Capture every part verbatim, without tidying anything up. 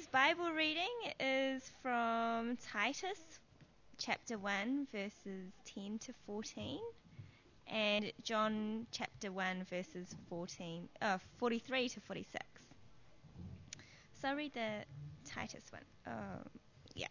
Bible reading is from Titus chapter one, verses ten to fourteen, and John chapter one, verses fourteen, uh, forty-three to forty-six. So I'll read the Titus one. Um, yeah.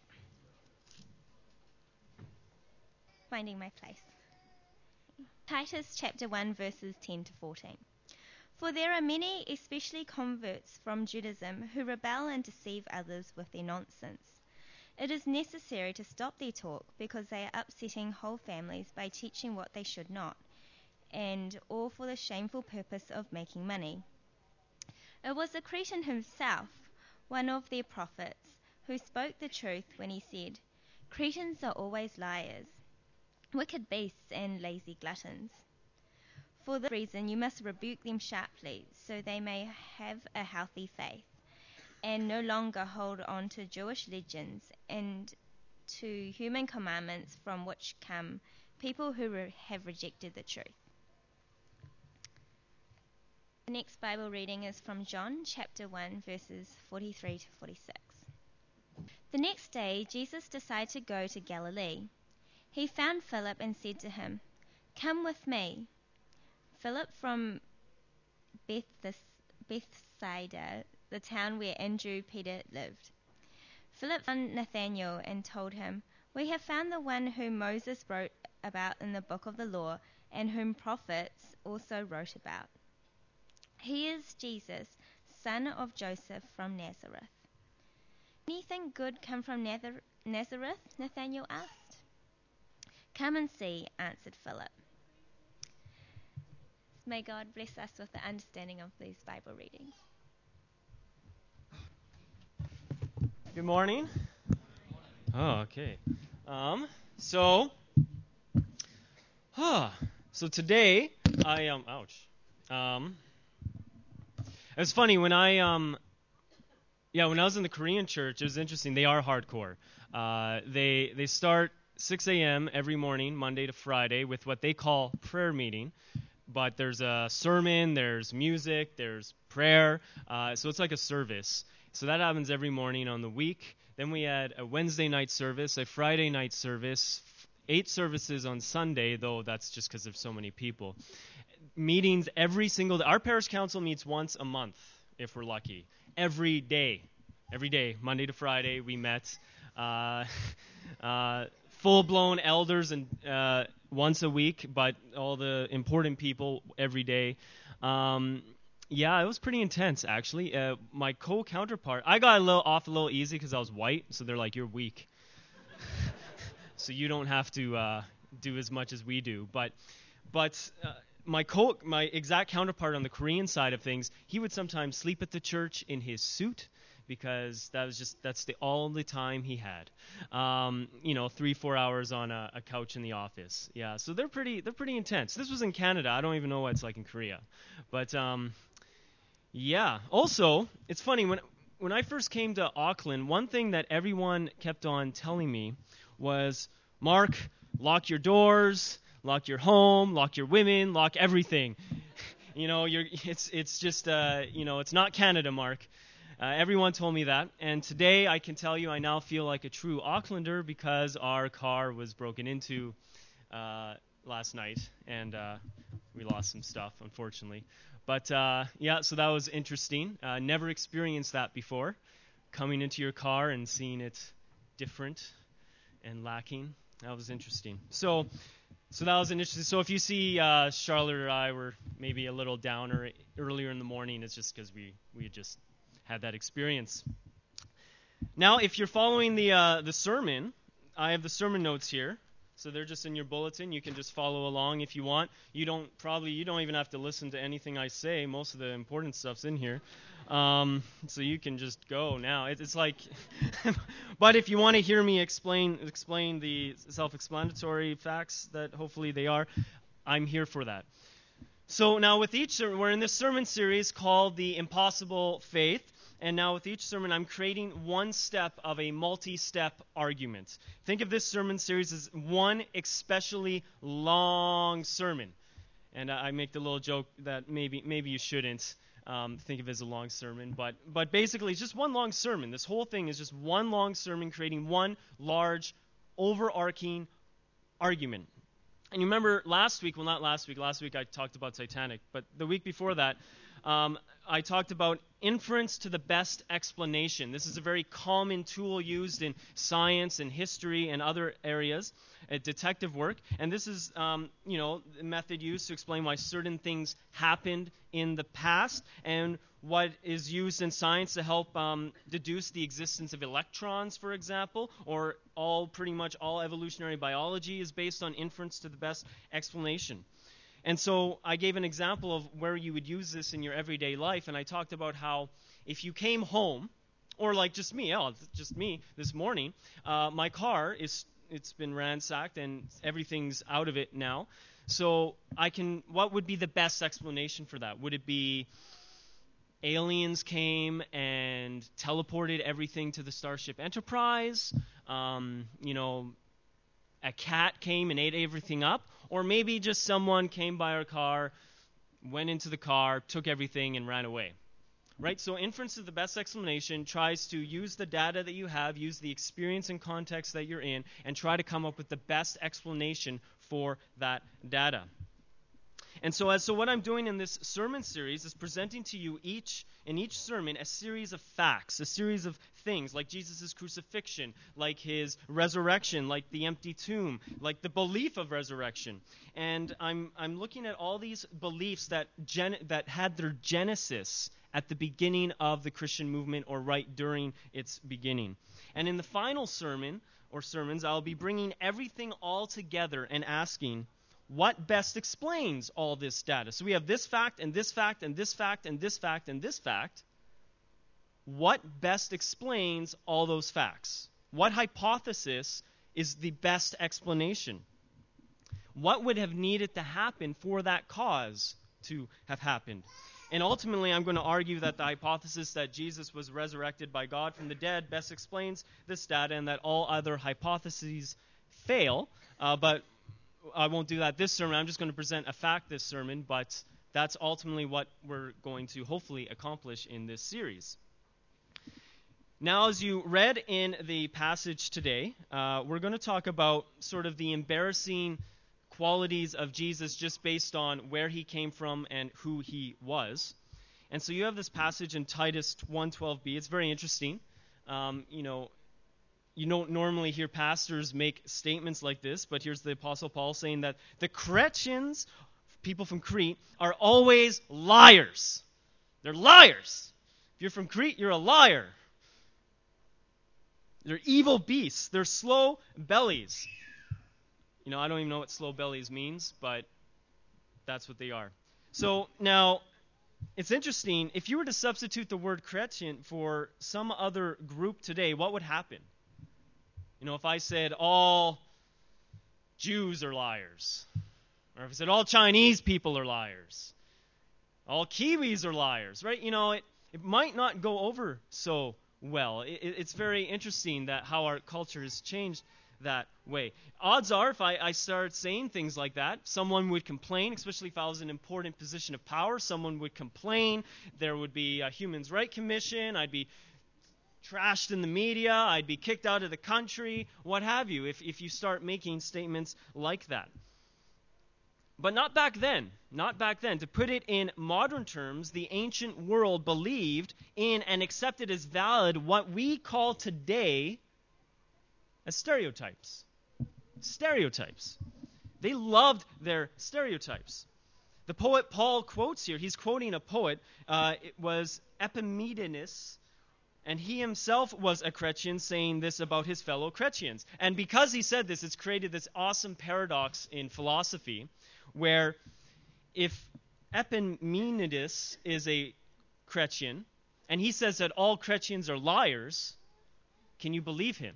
Finding my place. Titus chapter one, verses ten to fourteen. For there are many, especially converts from Judaism, who rebel and deceive others with their nonsense. It is necessary to stop their talk because they are upsetting whole families by teaching what they should not, and all for the shameful purpose of making money. It was the Cretan himself, one of their prophets, who spoke the truth when he said, "Cretans are always liars, wicked beasts and lazy gluttons. For this reason you must rebuke them sharply, so they may have a healthy faith, and no longer hold on to Jewish legends and to human commandments from which come people who re- have rejected the truth." The next Bible reading is from John chapter one, verses forty-three to forty-six. The next day Jesus decided to go to Galilee. He found Philip and said to him, "Come with me." Philip from Beths- Bethsaida, the town where Andrew Peter lived. Philip found Nathanael and told him, "We have found the one whom Moses wrote about in the book of the law, and whom prophets also wrote about. He is Jesus, son of Joseph from Nazareth." "Anything good come from Nazar- Nazareth?" Nathanael asked. "Come and see," answered Philip. May God bless us with the understanding of these Bible readings. Good morning. Oh, okay. Um, so, huh. So today I um, ouch. Um, it's funny when I um, yeah, when I was in the Korean church, it was interesting. They are hardcore. Uh, they they start six a.m. every morning, Monday to Friday, with what they call prayer meeting. But there's a sermon, there's music, there's prayer. Uh, so it's like a service. So that happens every morning on the week. Then we had a Wednesday night service, a Friday night service, eight services on Sunday, though that's just because there's so many people. Meetings every single day. Our parish council meets once a month, if we're lucky. Every day. Every day, Monday to Friday, we met. Uh, uh, full-blown elders and uh, once a week, but all the important people every day. Um, yeah, it was pretty intense, actually. Uh, my co-counterpart, I got a little off a little easy because I was white, so they're like, "You're weak." So you don't have to uh, do as much as we do. But but uh, my co my exact counterpart on the Korean side of things, he would sometimes sleep at the church in his suit because that was just that's the only time he had. Um, you know, three four hours on a, a couch in the office. Yeah, so they're pretty they're pretty intense. This was in Canada. I don't even know what it's like in Korea, but um, yeah. Also, it's funny when when I first came to Auckland, one thing that everyone kept on telling me was, "Mark, lock your doors, lock your home, lock your women, lock everything." You know, you're it's it's just uh, you know, it's not Canada, Mark. Uh, everyone told me that, and today I can tell you I now feel like a true Aucklander because our car was broken into uh, last night, and uh, we lost some stuff, unfortunately. But uh, yeah, so that was interesting. Uh, never experienced that before, coming into your car and seeing it different and lacking. That was interesting. So, so that was an interesting. So if you see uh, Charlotte or I were maybe a little downer earlier in the morning, it's just because we we just had that experience. Now, if you're following the uh, the sermon, I have the sermon notes here. So they're just in your bulletin. You can just follow along if you want. You don't probably you don't even have to listen to anything I say. Most of the important stuff's in here. Um, so you can just go now. It, it's like, but if you want to hear me explain explain the self-explanatory facts that hopefully they are, I'm here for that. So now with each we're in this sermon series called The Impossible Faith. And now with each sermon, I'm creating one step of a multi-step argument. Think of this sermon series as one especially long sermon. And I make the little joke that maybe maybe you shouldn't. um, think of it as a long sermon. But but basically, it's just one long sermon. This whole thing is just one long sermon creating one large, overarching argument. And you remember last week, well, not last week. Last week I talked about Titanic. But the week before that, um, I talked about inference to the best explanation. This is a very common tool used in science and history and other areas, uh, detective work. And this is, um, you know, the method used to explain why certain things happened in the past, and what is used in science to help um, deduce the existence of electrons, for example, or all pretty much all evolutionary biology is based on inference to the best explanation. And so I gave an example of where you would use this in your everyday life, and I talked about how if you came home, or like just me, oh, just me this morning, uh, my car is it's been ransacked and everything's out of it now. So I can, what would be the best explanation for that? Would it be aliens came and teleported everything to the Starship Enterprise? Um, you know, a cat came and ate everything up? Or maybe just someone came by our car, went into the car, took everything, and ran away. Right? So inference is the best explanation, tries to use the data that you have, use the experience and context that you're in, and try to come up with the best explanation for that data. And so, as so what I'm doing in this sermon series is presenting to you each in each sermon a series of facts, a series of things like Jesus' crucifixion, like his resurrection, like the empty tomb, like the belief of resurrection. And I'm I'm looking at all these beliefs that gen, that had their genesis at the beginning of the Christian movement or right during its beginning. And in the final sermon or sermons, I'll be bringing everything all together and asking, what best explains all this data? So we have this fact and this fact and this fact and this fact and this fact. What best explains all those facts? What hypothesis is the best explanation? What would have needed to happen for that cause to have happened? And ultimately, I'm going to argue that the hypothesis that Jesus was resurrected by God from the dead best explains this data, and that all other hypotheses fail. Uh, but I won't do that this sermon. I'm just going to present a fact this sermon, but that's ultimately what we're going to hopefully accomplish in this series. Now, as you read in the passage today, uh, we're going to talk about sort of the embarrassing qualities of Jesus just based on where he came from and who he was. And so you have this passage in Titus one twelve b. It's very interesting. Um, you know, You don't normally hear pastors make statements like this, but here's the Apostle Paul saying that the Cretans, people from Crete, are always liars. They're liars. If you're from Crete, you're a liar. They're evil beasts. They're slow bellies. You know, I don't even know what slow bellies means, but that's what they are. So now, it's interesting. If you were to substitute the word Cretan for some other group today, what would happen? You know, if I said all Jews are liars, or if I said all Chinese people are liars, all Kiwis are liars, right? You know, it, it might not go over so well. It, it's very interesting that how our culture has changed that way. Odds are, if I, I started saying things like that, someone would complain, especially if I was in an important position of power. Someone would complain. There would be a Human Rights Commission. I'd be trashed in the media, I'd be kicked out of the country, what have you, if, if you start making statements like that. But not back then. Not back then. To put it in modern terms, the ancient world believed in and accepted as valid what we call today as stereotypes. Stereotypes. They loved their stereotypes. The poet Paul quotes here, he's quoting a poet, uh, it was Epimenides. And he himself was a Cretan, saying this about his fellow Cretans. And because he said this, it's created this awesome paradox in philosophy, where if Epimenides is a Cretan, and he says that all Cretans are liars, can you believe him?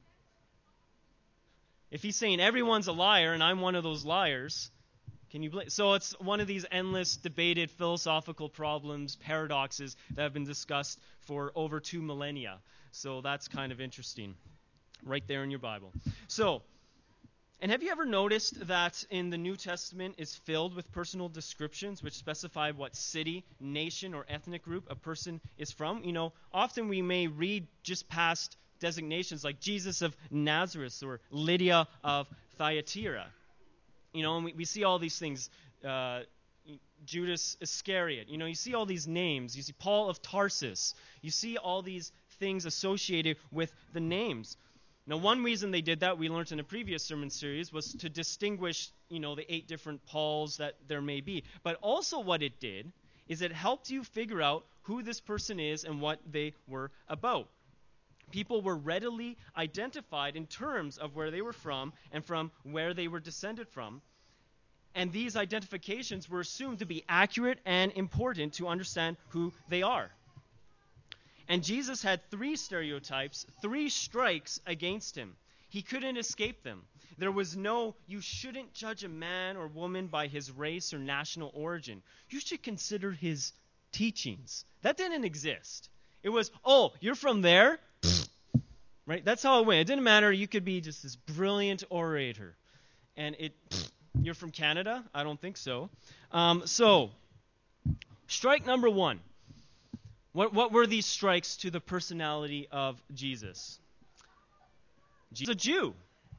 If he's saying everyone's a liar, and I'm one of those liars, can you believe? So it's one of these endless debated philosophical problems, paradoxes that have been discussed for over two millennia. So that's kind of interesting, right there in your Bible. So And have you ever noticed that in the New Testament is filled with personal descriptions which specify what city, nation, or ethnic group a person is from? You know, often we may read just past designations like Jesus of Nazareth or Lydia of Thyatira. You know, and we, we see all these things. Uh, Judas Iscariot. You know, you see all these names. You see Paul of Tarsus. You see all these things associated with the names. Now, one reason they did that, we learned in a previous sermon series, was to distinguish, you know, the eight different Pauls that there may be. But also what it did is it helped you figure out who this person is and what they were about. People were readily identified in terms of where they were from and from where they were descended from. And these identifications were assumed to be accurate and important to understand who they are. And Jesus had three stereotypes, three strikes against him. He couldn't escape them. There was no, you shouldn't judge a man or woman by his race or national origin. You should consider his teachings. That didn't exist. It was, oh, you're from there? Right? That's how it went. It didn't matter. You could be just this brilliant orator. And it, you're from Canada? I don't think so. Um, so, strike number one. What, what were these strikes to the personality of Jesus? Jesus was a Jew.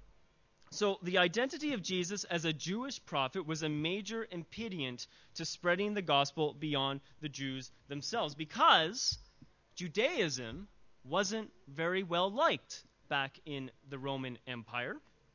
So the identity of Jesus as a Jewish prophet was a major impediment to spreading the gospel beyond the Jews themselves, because Judaism wasn't very well liked back in the Roman Empire.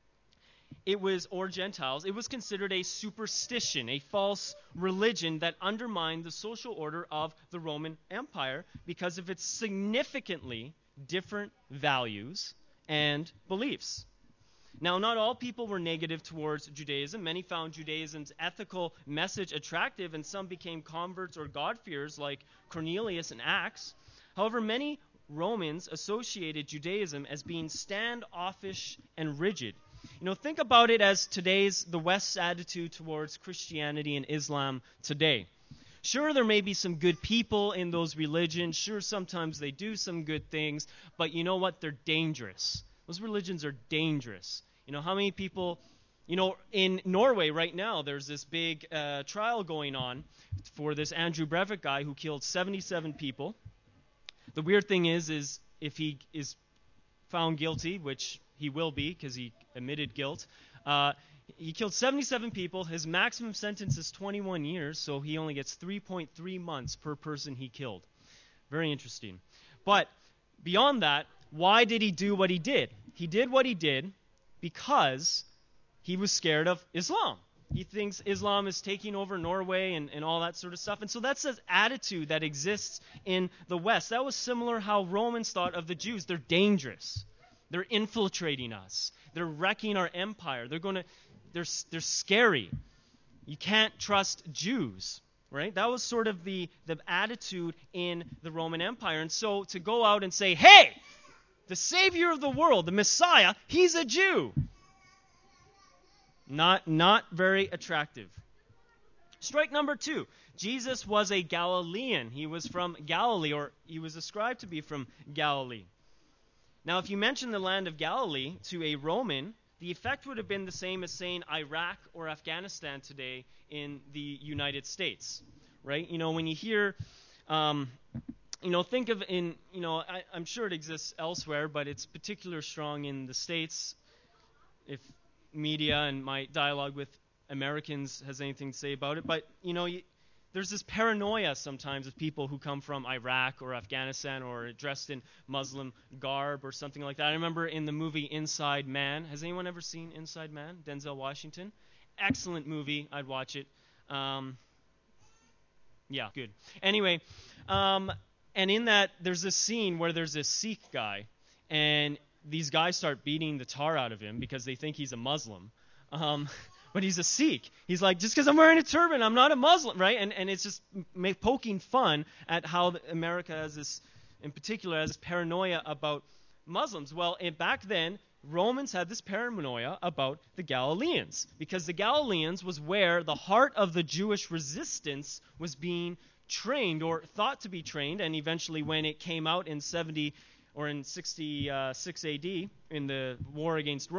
It was, or Gentiles, it was considered a superstition, a false religion that undermined the social order of the Roman Empire because of its significantly different values and beliefs. Now, not all people were negative towards Judaism. Many found Judaism's ethical message attractive, and some became converts or God-fearers like Cornelius in Acts. However, many Romans associated Judaism as being standoffish and rigid. You know, think about it as today's, the West's attitude towards Christianity and Islam today. Sure, there may be some good people in those religions. Sure, sometimes they do some good things. But you know what? They're dangerous. Those religions are dangerous. You know, how many people, you know, in Norway right now, there's this big uh, trial going on for this Andrew Breivik guy who killed seventy-seven people. The weird thing is, is if he is found guilty, which he will be because he admitted guilt, uh, he killed seventy-seven people. His maximum sentence is twenty-one years, so he only gets three point three months per person he killed. Very interesting. But beyond that, why did he do what he did? He did what he did because he was scared of Islam. He thinks Islam is taking over Norway and, and all that sort of stuff. And so that's an attitude that exists in the West. That was similar how Romans thought of the Jews. They're dangerous. They're infiltrating us. They're wrecking our empire. They're going to, they're, they're scary. You can't trust Jews, right? That was sort of the, the attitude in the Roman Empire. And so to go out and say, hey, the Savior of the world, the Messiah, he's a Jew. Not, not very attractive. Strike number two. Jesus was a Galilean. He was from Galilee, or he was ascribed to be from Galilee. Now, if you mention the land of Galilee to a Roman, the effect would have been the same as saying Iraq or Afghanistan today in the United States, right? You know, when you hear, um, you know, think of in, you know, I, I'm sure it exists elsewhere, but it's particularly strong in the States. If media and my dialogue with Americans has anything to say about it, but, you know, you, there's this paranoia sometimes of people who come from Iraq or Afghanistan or dressed in Muslim garb or something like that. I remember in the movie Inside Man. Has anyone ever seen Inside Man? Denzel Washington. Excellent movie. I'd watch it. Um, yeah, good. Anyway, um, and in that, there's this scene where there's this Sikh guy, and these guys start beating the tar out of him because they think he's a Muslim. Um But he's a Sikh. He's like, just because I'm wearing a turban, I'm not a Muslim, right? And and it's just make, poking fun at how America has this, in particular, has this paranoia about Muslims. Well, and back then, Romans had this paranoia about the Galileans, because the Galileans was where the heart of the Jewish resistance was being trained, or thought to be trained, and eventually when it came out in seventy or in sixty-six A D in the war against Rome,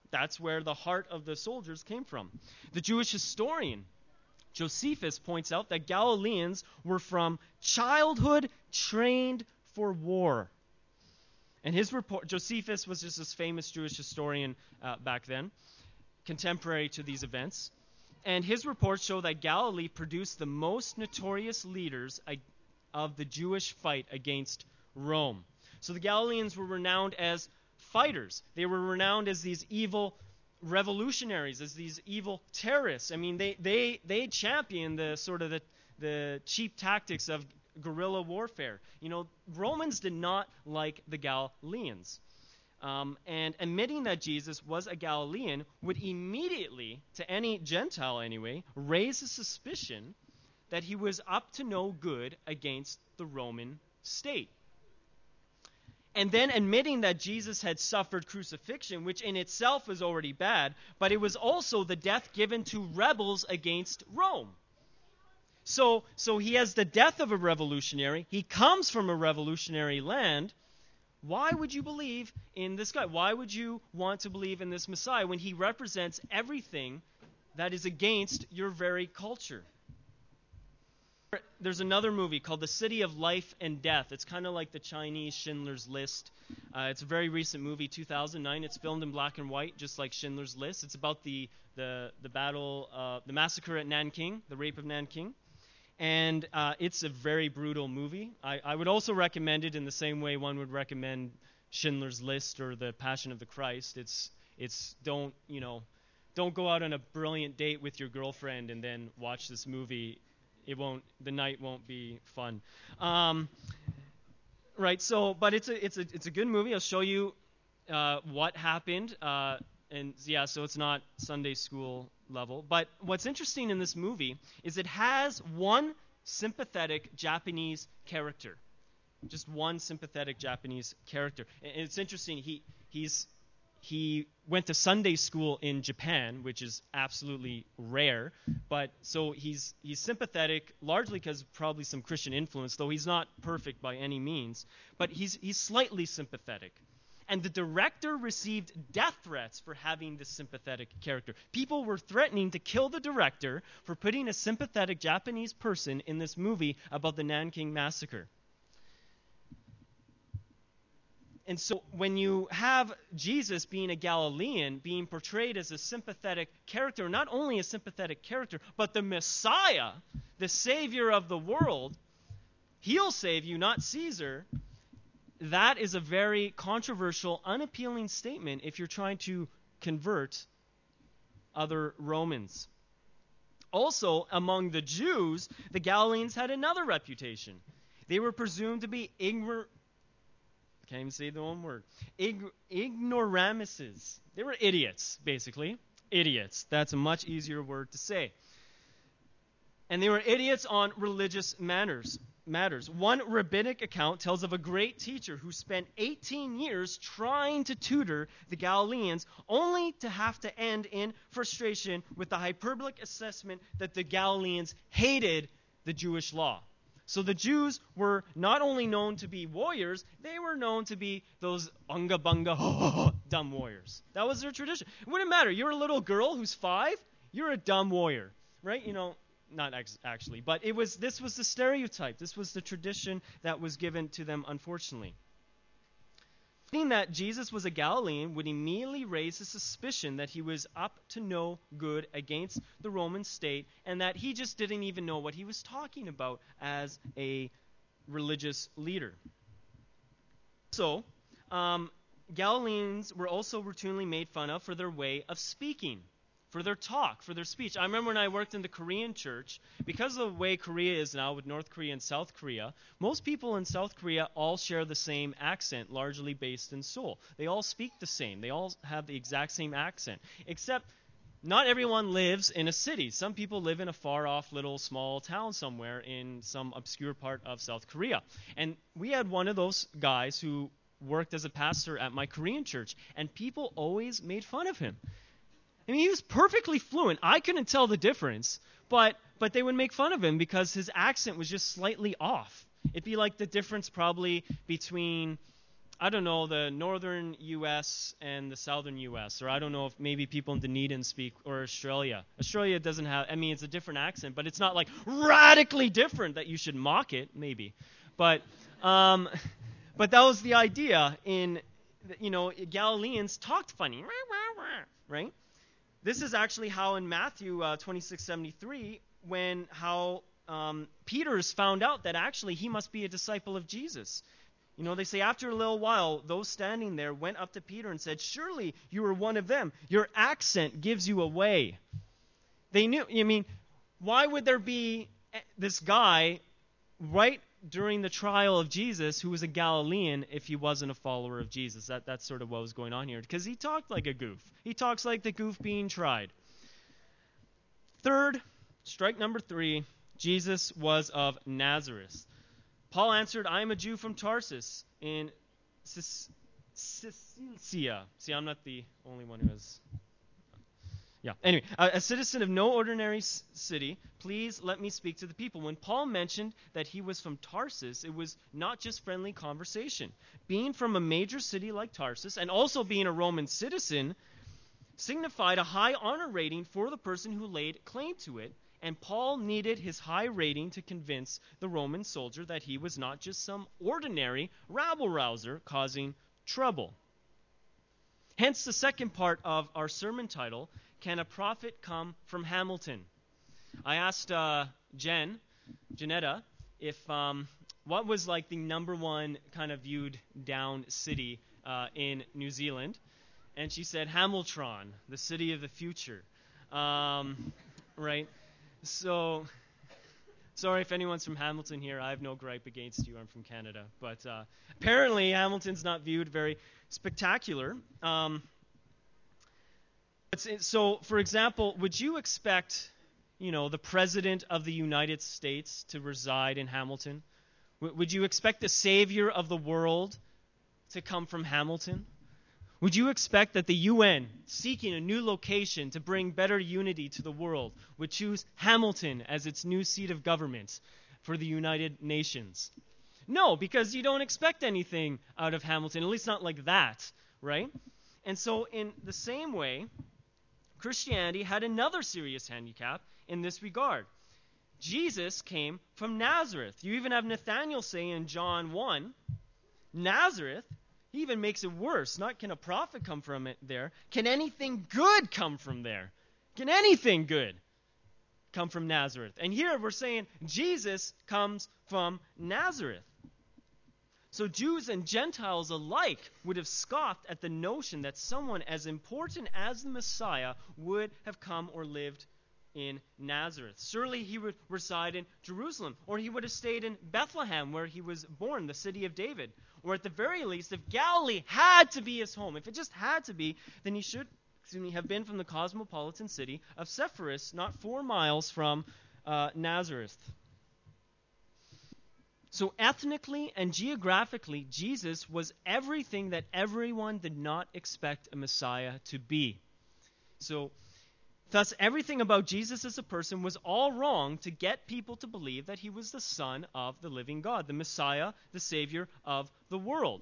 That's where the heart of the soldiers came from. The Jewish historian Josephus points out that Galileans were from childhood trained for war. And his report, Josephus was just this famous Jewish historian uh, back then, contemporary to these events. And his reports show that Galilee produced the most notorious leaders of the Jewish fight against Rome. So the Galileans were renowned as fighters. They were renowned as these evil revolutionaries, as these evil terrorists. I mean, they they they championed the sort of the the cheap tactics of guerrilla warfare. You know, Romans did not like the Galileans. Um, and admitting that Jesus was a Galilean would immediately, to any Gentile anyway, raise a suspicion that he was up to no good against the Roman state. And then admitting that Jesus had suffered crucifixion, which in itself was already bad, but it was also the death given to rebels against Rome. So, so he has the death of a revolutionary. He comes from a revolutionary land. Why would you believe in this guy? Why would you want to believe in this Messiah when he represents everything that is against your very culture? There's another movie called The City of Life and Death. It's kind of like the Chinese Schindler's List. Uh, it's a very recent movie, two thousand nine. It's filmed in black and white, just like Schindler's List. It's about the the the battle, uh, the massacre at Nanking, the rape of Nanking. And uh, it's a very brutal movie. I, I would also recommend it in the same way one would recommend Schindler's List or The Passion of the Christ. It's it's don't you know, don't go out on a brilliant date with your girlfriend and then watch this movie. It won't. The night won't be fun. Um, right. So, but it's a it's a it's a good movie. I'll show you uh, what happened. Uh, and yeah, so it's not Sunday school level. But what's interesting in this movie is it has one sympathetic Japanese character, just one sympathetic Japanese character. And it's interesting. He he's he went to Sunday school in Japan, which is absolutely rare. But so he's he's sympathetic, largely because probably some Christian influence, though he's not perfect by any means. But he's he's slightly sympathetic. And the director received death threats for having this sympathetic character. People were threatening to kill the director for putting a sympathetic Japanese person in this movie about the Nanking Massacre. And so when you have Jesus being a Galilean, being portrayed as a sympathetic character, not only a sympathetic character, but the Messiah, the Savior of the world, he'll save you, not Caesar. That is a very controversial, unappealing statement if you're trying to convert other Romans. Also, among the Jews, the Galileans had another reputation. They were presumed to be ignorant. Can't even say the one word. Ig- ignoramuses. They were idiots, basically. Idiots. That's a much easier word to say. And they were idiots on religious matters. matters. One rabbinic account tells of a great teacher who spent eighteen years trying to tutor the Galileans, only to have to end in frustration with the hyperbolic assessment that the Galileans hated the Jewish law. So the Jews were not only known to be warriors, they were known to be those unga bunga dumb warriors. That was their tradition. It wouldn't matter. You're a little girl who's five, you're a dumb warrior, right? You know, not ex- actually, but it was. This was the stereotype. This was the tradition that was given to them, unfortunately. Seeing that Jesus was a Galilean would immediately raise a suspicion that he was up to no good against the Roman state and that he just didn't even know what he was talking about as a religious leader. So, um, Galileans were also routinely made fun of for their way of speaking, for their talk, for their speech. I remember when I worked in the Korean church, because of the way Korea is now with North Korea and South Korea, most people in South Korea all share the same accent, largely based in Seoul. They all speak the same. They all have the exact same accent, except not everyone lives in a city. Some people live in a far-off little small town somewhere in some obscure part of South Korea. And we had one of those guys who worked as a pastor at my Korean church, and people always made fun of him. I mean, he was perfectly fluent. I couldn't tell the difference, but but they would make fun of him because his accent was just slightly off. It'd be like the difference probably between I don't know, the northern U S and the southern U S, or I don't know if maybe people in Dunedin speak, or Australia. Australia doesn't have, I mean, it's a different accent, but it's not like radically different that you should mock it, maybe. But, um, but that was the idea in, you know, Galileans talked funny, right? This is actually how in Matthew uh, twenty-six seventy-three, when how um, Peter's found out that actually he must be a disciple of Jesus. You know, they say after a little while, those standing there went up to Peter and said, "Surely you are one of them. Your accent gives you away." They knew, I mean, why would there be this guy right during the trial of Jesus who was a Galilean if he wasn't a follower of Jesus? That That's sort of what was going on here, because he talked like a goof. He talks like the goof being tried. Third, strike number three, Jesus was of Nazareth. Paul answered, "I am a Jew from Tarsus in Cilicia." See, I'm not the only one who has... Yeah. Anyway, a, a citizen of no ordinary s- city. Please let me speak to the people. When Paul mentioned that he was from Tarsus, it was not just friendly conversation. Being from a major city like Tarsus, and also being a Roman citizen, signified a high honor rating for the person who laid claim to it. And Paul needed his high rating to convince the Roman soldier that he was not just some ordinary rabble-rouser causing trouble. Hence the second part of our sermon title, Can a Prophet Come from Hamilton? I asked uh, Jen, Janetta, if um, what was like the number one kind of viewed down city uh, in New Zealand. And she said Hamiltron, the city of the future. Um, right? So, sorry if anyone's from Hamilton here. I have no gripe against you. I'm from Canada. But uh, apparently Hamilton's not viewed very spectacular. Um, so, for example, would you expect, you know, the President of the United States to reside in Hamilton? W- would you expect the Savior of the world to come from Hamilton? Would you expect that the U N, seeking a new location to bring better unity to the world, would choose Hamilton as its new seat of government for the United Nations? No, because you don't expect anything out of Hamilton, at least not like that, right? And so in the same way, Christianity had another serious handicap in this regard. Jesus came from Nazareth. You even have Nathanael say in John one, Nazareth. He even makes it worse. Not can a prophet come from it there. Can anything good come from there? Can anything good come from Nazareth? And here we're saying Jesus comes from Nazareth. So Jews and Gentiles alike would have scoffed at the notion that someone as important as the Messiah would have come or lived in Nazareth. Surely he would reside in Jerusalem, or he would have stayed in Bethlehem where he was born, the city of David. Or at the very least, if Galilee had to be his home, if it just had to be, then he should excuse me, have been from the cosmopolitan city of Sepphoris, not four miles from uh, Nazareth. So ethnically and geographically, Jesus was everything that everyone did not expect a Messiah to be. So, thus, everything about Jesus as a person was all wrong to get people to believe that he was the Son of the living God, the Messiah, the Savior of the world.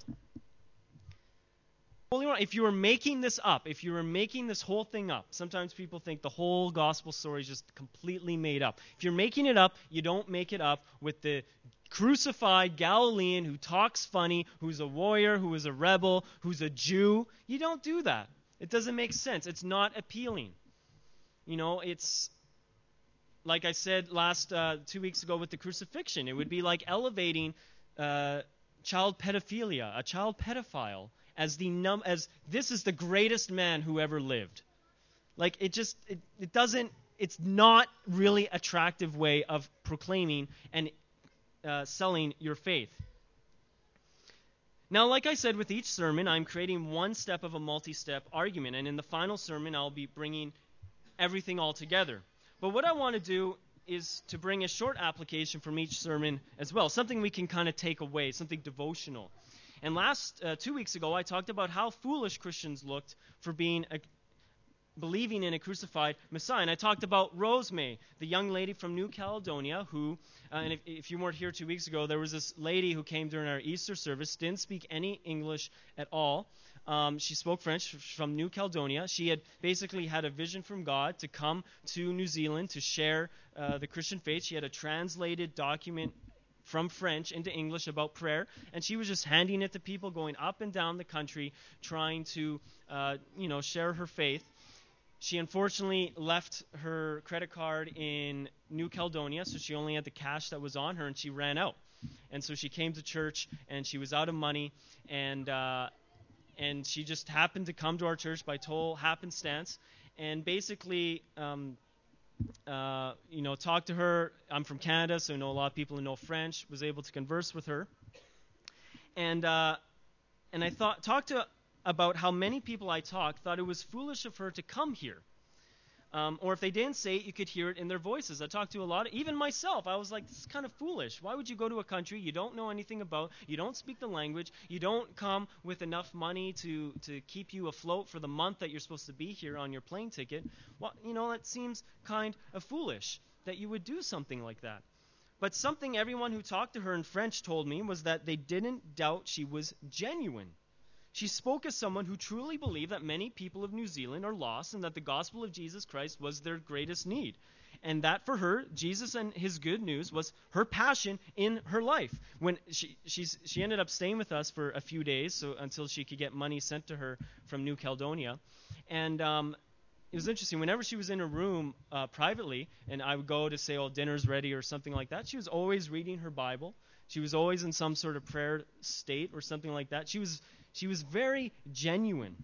If you were making this up, if you were making this whole thing up, sometimes people think the whole gospel story is just completely made up. If you're making it up, you don't make it up with the crucified Galilean who talks funny, who's a warrior, who is a rebel, who's a Jew. You don't do that. It doesn't make sense. It's not appealing. You know, it's like I said last uh, two weeks ago with the crucifixion. It would be like elevating uh, child pedophilia, a child pedophile, as the num as this is the greatest man who ever lived. Like it just it, it doesn't. It's not really attractive way of proclaiming and uh, selling your faith. Now, like I said, with each sermon, I'm creating one step of a multi-step argument, and in the final sermon, I'll be bringing everything all together. But what I want to do is to bring a short application from each sermon as well, something we can kind of take away, something devotional. And last uh, two weeks ago, I talked about how foolish Christians looked for being a, believing in a crucified Messiah. And I talked about Rosemary, the young lady from New Caledonia who, uh, and if, if you weren't here two weeks ago, there was this lady who came during our Easter service, didn't speak any English at all. Um, she spoke French from New Caledonia. She had basically had a vision from God to come to New Zealand to share uh, the Christian faith. She had a translated document from French into English about prayer, and she was just handing it to people going up and down the country trying to, uh, you know, share her faith. She unfortunately left her credit card in New Caledonia, so she only had the cash that was on her, and she ran out. And so she came to church, and she was out of money, and uh, and she just happened to come to our church by total happenstance, and basically, um, uh, you know, talked to her. I'm from Canada, so I know a lot of people who know French. Was able to converse with her, and uh, and I thought talked to about how many people I talked thought it was foolish of her to come here. Um, or if they didn't say it, you could hear it in their voices. I talked to a lot, of, even myself. I was like, this is kind of foolish. Why would you go to a country you don't know anything about, you don't speak the language, you don't come with enough money to, to keep you afloat for the month that you're supposed to be here on your plane ticket? Well, you know, that seems kind of foolish that you would do something like that. But something everyone who talked to her in French told me was that they didn't doubt she was genuine. She spoke as someone who truly believed that many people of New Zealand are lost and that the gospel of Jesus Christ was their greatest need. And that for her, Jesus and his good news was her passion in her life. When she she's, she ended up staying with us for a few days so until she could get money sent to her from New Caledonia. And um, it was interesting. Whenever she was in her room uh, privately, and I would go to say, oh, dinner's ready or something like that, she was always reading her Bible. She was always in some sort of prayer state or something like that. She was She was very genuine.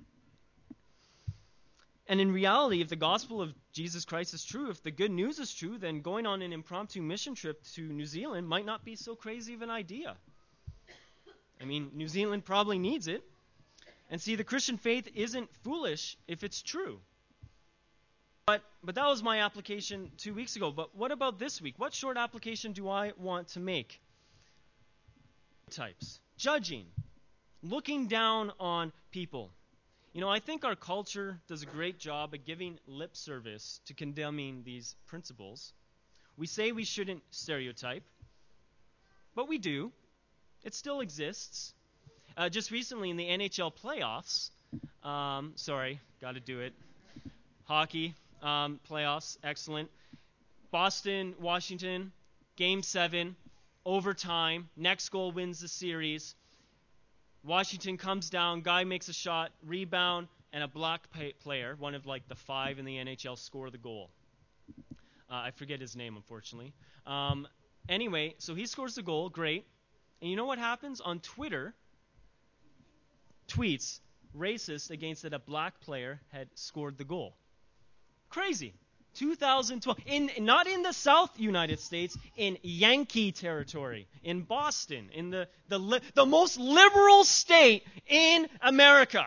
And in reality, if the gospel of Jesus Christ is true, if the good news is true, then going on an impromptu mission trip to New Zealand might not be so crazy of an idea. I mean, New Zealand probably needs it. And see, the Christian faith isn't foolish if it's true. But but that was my application two weeks ago. But what about this week? What short application do I want to make? Types. Judging. Looking down on people. You know, I think our culture does a great job of giving lip service to condemning these principles. We say we shouldn't stereotype, but we do. It still exists. Uh, just recently in the N H L playoffs, um, sorry, got to do it. Hockey um, playoffs, excellent. Boston, Washington, Game seven, overtime. Next goal wins the series. Washington comes down, guy makes a shot, rebound, and a black pay- player, one of like the five in the N H L, score the goal. Uh, I forget his name, unfortunately. Um, anyway, so he scores the goal, great. And you know what happens? On Twitter, tweets racist against that a black player had scored the goal. Crazy. two thousand twelve, in not in the South United States, in Yankee territory, in Boston, in the the li- the most liberal state in America.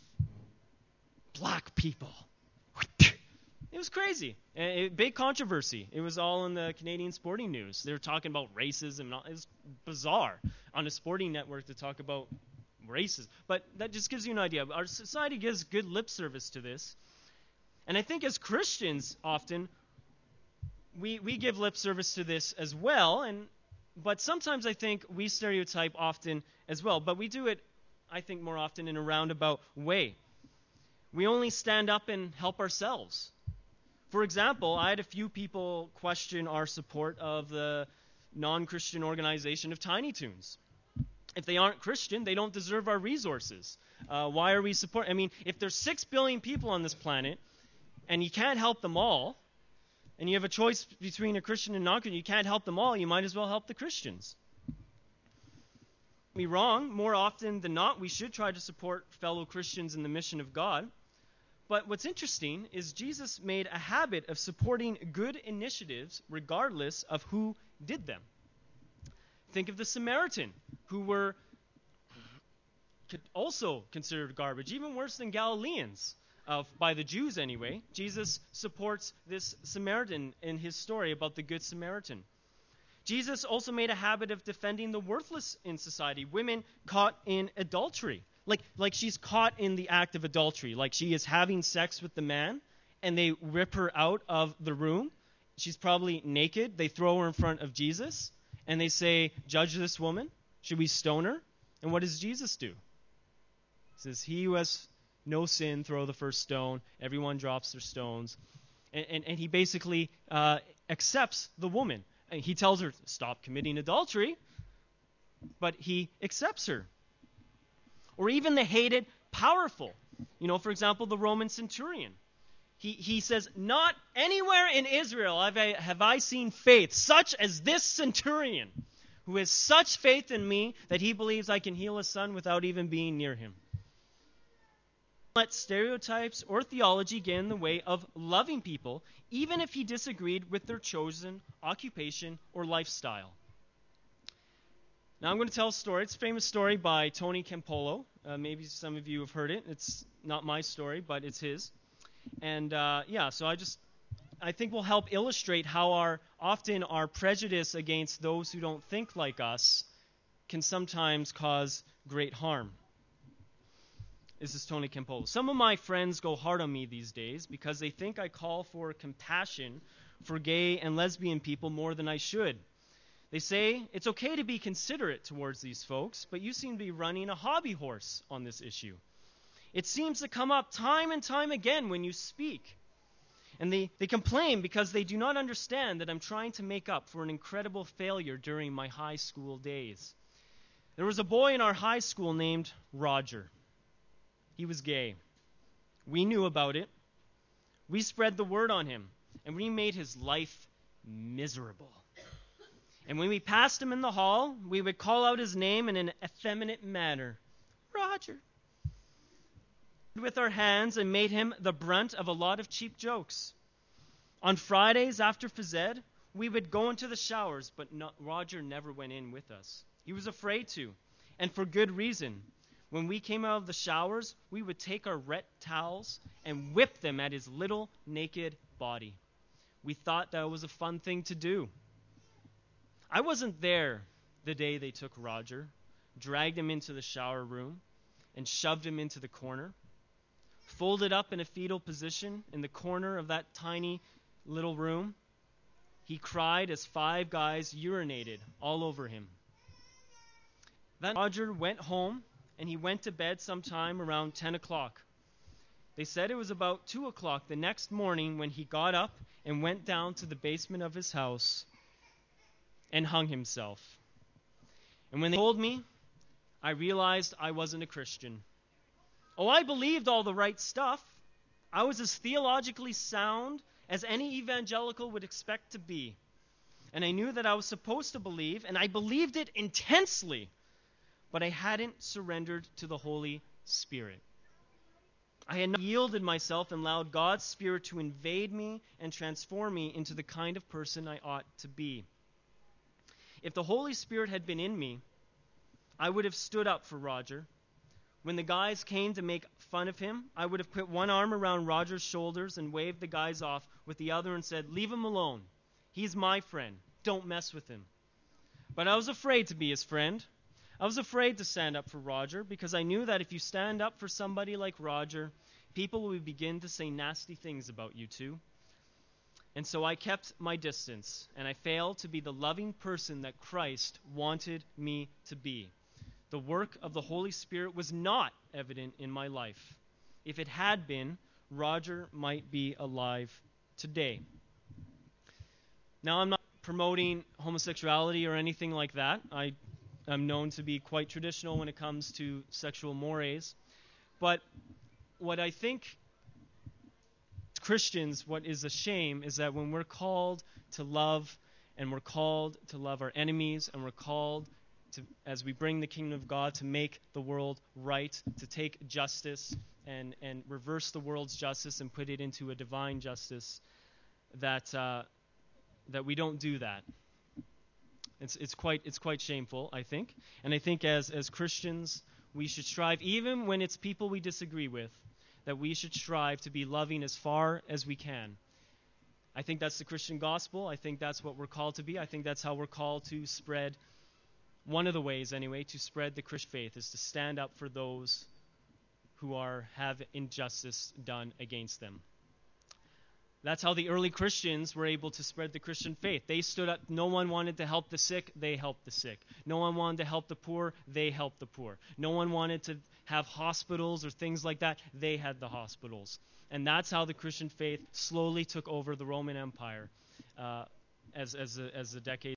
Black people. It was crazy. A big controversy. It was all in the Canadian sporting news. They were talking about racism. And all. It was bizarre on a sporting network to talk about racism. But that just gives you an idea. Our society gives good lip service to this. And I think as Christians, often, we we give lip service to this as well, and but sometimes I think we stereotype often as well, but we do it, I think, more often in a roundabout way. We only stand up and help ourselves. For example, I had a few people question our support of the non-Christian organization of Tiny Toons. If they aren't Christian, they don't deserve our resources. Uh, why are we supporting? I mean, if there's six billion people on this planet, and you can't help them all, and you have a choice between a Christian and non-Christian, you can't help them all, you might as well help the Christians. Don't get me wrong, more often than not, we should try to support fellow Christians in the mission of God. But what's interesting is Jesus made a habit of supporting good initiatives regardless of who did them. Think of the Samaritan, who were also considered garbage, even worse than Galileans. Uh, by the Jews anyway. Jesus supports this Samaritan in his story about the Good Samaritan. Jesus also made a habit of defending the worthless in society, women caught in adultery. Like, like she's caught in the act of adultery, like she is having sex with the man, and they rip her out of the room. She's probably naked. They throw her in front of Jesus, and they say, "Judge this woman. Should we stone her?" And what does Jesus do? He says, "He who has no sin, throw the first stone." Everyone drops their stones. And, and, and he basically uh, accepts the woman. And he tells her, "Stop committing adultery," but he accepts her. Or even the hated powerful. You know, for example, the Roman centurion. He, he says, "Not anywhere in Israel have I, have I seen faith such as this centurion, who has such faith in me that he believes I can heal his son without even being near him." Let stereotypes or theology get in the way of loving people, even if he disagreed with their chosen occupation or lifestyle. Now I'm going to tell a story. It's a famous story by Tony Campolo. Uh, maybe some of you have heard it. It's not my story, but it's his. And uh, yeah, so I just, I think will help illustrate how our often our prejudice against those who don't think like us can sometimes cause great harm. This is Tony Campolo. "Some of my friends go hard on me these days because they think I call for compassion for gay and lesbian people more than I should. They say it's okay to be considerate towards these folks, but you seem to be running a hobby horse on this issue. It seems to come up time and time again when you speak. And they, they complain because they do not understand that I'm trying to make up for an incredible failure during my high school days. There was a boy in our high school named Roger. He was gay. We knew about it. We spread the word on him, and we made his life miserable. And when we passed him in the hall, we would call out his name in an effeminate manner. Roger. With our hands and made him the brunt of a lot of cheap jokes. On Fridays after phys ed, we would go into the showers, but not, Roger never went in with us. He was afraid to, and for good reason. When we came out of the showers, we would take our wet towels and whip them at his little naked body. We thought that was a fun thing to do. I wasn't there the day they took Roger, dragged him into the shower room, and shoved him into the corner. Folded up in a fetal position in the corner of that tiny little room, he cried as five guys urinated all over him. Then Roger went home, and he went to bed sometime around ten o'clock. They said it was about two o'clock the next morning when he got up and went down to the basement of his house and hung himself. And when they told me, I realized I wasn't a Christian. Oh, I believed all the right stuff. I was as theologically sound as any evangelical would expect to be. And I knew that I was supposed to believe, and I believed it intensely, but I hadn't surrendered to the Holy Spirit. I had not yielded myself and allowed God's Spirit to invade me and transform me into the kind of person I ought to be. If the Holy Spirit had been in me, I would have stood up for Roger. When the guys came to make fun of him, I would have put one arm around Roger's shoulders and waved the guys off with the other and said, "Leave him alone. He's my friend. Don't mess with him." But I was afraid to be his friend. I was afraid to stand up for Roger because I knew that if you stand up for somebody like Roger, people will begin to say nasty things about you too. And so I kept my distance, and I failed to be the loving person that Christ wanted me to be. The work of the Holy Spirit was not evident in my life. If it had been, Roger might be alive today. Now, I'm not promoting homosexuality or anything like that. I am known to be quite traditional when it comes to sexual mores. But what I think Christians, what is a shame is that when we're called to love, and we're called to love our enemies, and we're called to, as we bring the kingdom of God, to make the world right, to take justice and, and reverse the world's justice and put it into a divine justice, that uh, that we don't do that. It's it's quite it's quite shameful, I think. And I think as as Christians, we should strive, even when it's people we disagree with, that we should strive to be loving as far as we can. I think that's the Christian gospel. I think that's what we're called to be. I think that's how we're called to spread, one of the ways anyway, to spread the Christian faith is to stand up for those who are have injustice done against them. That's how the early Christians were able to spread the Christian faith. They stood up. No one wanted to help the sick. They helped the sick. No one wanted to help the poor. They helped the poor. No one wanted to have hospitals or things like that. They had the hospitals. And that's how the Christian faith slowly took over the Roman Empire uh, as, as, the, as the decades